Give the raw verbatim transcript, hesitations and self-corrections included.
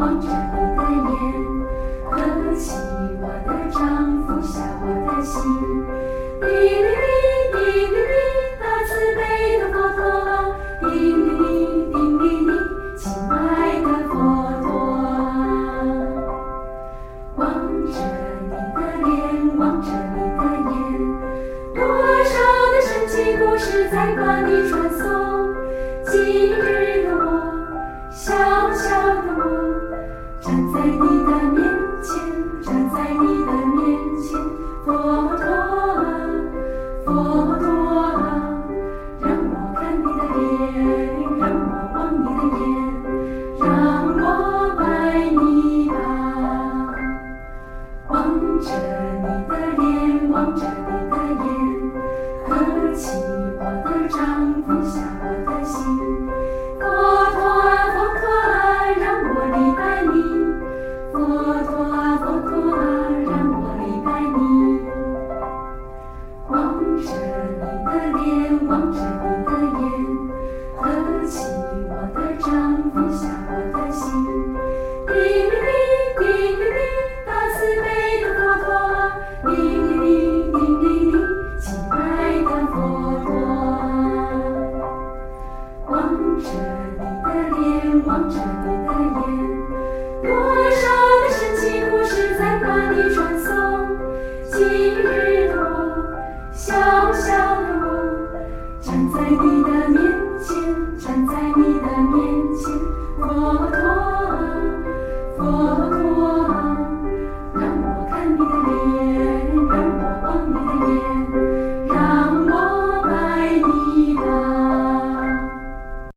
望着你的眼，合起我的掌，俯下我的心。叮铃铃，叮铃铃，大慈悲的佛陀，叮铃铃，叮铃铃，亲爱的佛陀。望着你的脸，望着你的眼，多少的神奇故事在把你传颂。今日的我，小小的我，站在你